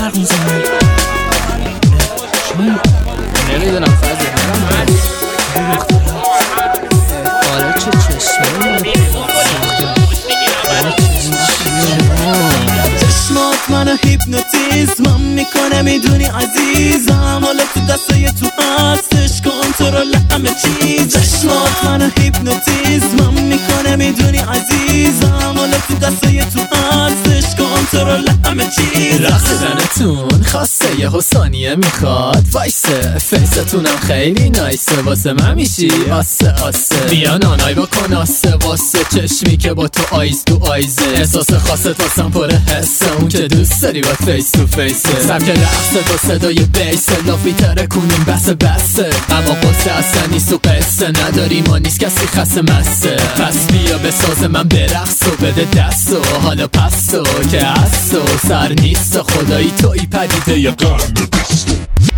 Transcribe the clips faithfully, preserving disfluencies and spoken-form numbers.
حرف میزنی؟ نمیدونم فضل حالا چه چشمه چشمات منو هیپنوتیزمم میکنه میدونی عزیزم، حالا تو دستای تو هستش کنترل همه چیز. چشمات منو هیپنوتیزمم میکنه میدونی عزیزم، حالا تو دستای تو هستش کنترل همه چیز. رقص زنتون خواسته یه حسانیه میخواد وایسه، فیستونم خیلی نایسه، واسه من میشی آسه آسه. بیا نانای بکن آسه واسه چشمی که با تو آیز تو آیزه، احساس خاصت واسم پره حسه، اون که دوست داری با فیس تو فیسه. سبک رقصت با صدای بیسه، لافی تره کنیم بسه بسه، اما قصه اصلا نیست و قصه نداری ما نیست کسی خسته مسته. پس بیا به ساز من برقص و بده دست و حالا پستو که هست و سر نیست و خدایی توی پدیده یا قرن بیست.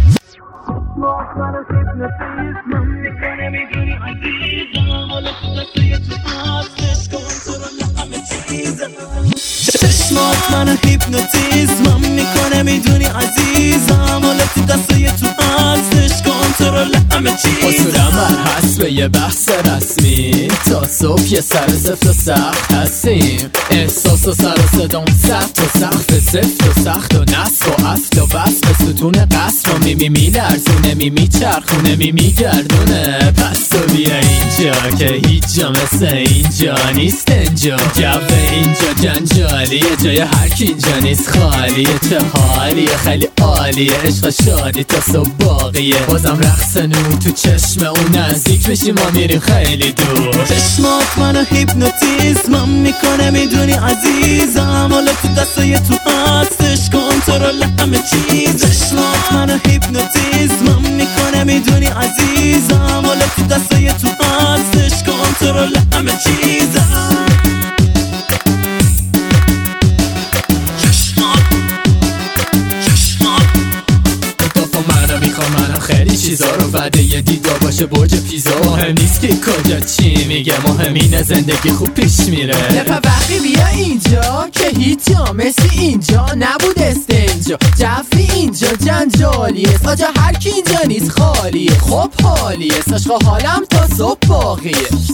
چشمات منو هیپنوتیزمم میکنه میدونی عزیزم، حالا تو دستای تو هستش کنترل همه چیز. اصولم بر حسب یه بحث رسمی، تا صبح یه سر زفت و سخت هستیم، احساس و سر و صدام سخت و سخت زفت و سخت و نصف و افت و بس به ستون قصر و میمی میلرزونه میمی چرخونه میمی گردونه. پس تو بیا اینجا که هیچ جا مثل اینجا نیست، اینجا جو اینجا جنجالیه، جای هرکی اینجا نیست خالیه. چه حالیه خیلی عالیه، عشق شادی تا صبح باقیه، بازم رقص نور تو چشم اون نزدیک بشی ما میریم خیلی دور. چشمات منو هیپنوتیزمم میکنه میدونی عزیزم، حالا تو دستای تو هستش کنترل همه چیز. چشمات منو هیپنوتیزمم میکنه میدونی عزیزم، حالا تو دستای تو هستش کنترل همه چیز. خیلی چیزا رو وعده یه دیدا باشه برج پیزا، مهم نیست که کجا چی میگه، مهم اینه زندگی خوب پیش میره. نفوقی بیا اینجا که هیچ جا مثل اینجا نبود استنجا، جفی اینجا جنجالیه، آجا هر کی اینجا نیست خالیه. خب حالیه ساشقا حالم تا صبح باقیه.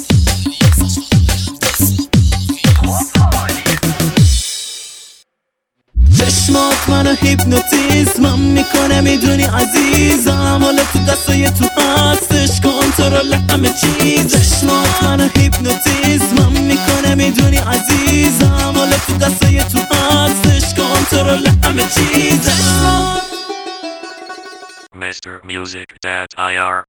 چشمات منو هیپنوتیزمم میکنه میدونی عزیزم، حالا تو دستای تو هستش کنترل همه چیز. چشمات منو هیپنوتیزمم میکنه میدونی عزیزم، حالا تو دستای تو هستش کنترل همه چیز. Mister Music dot I R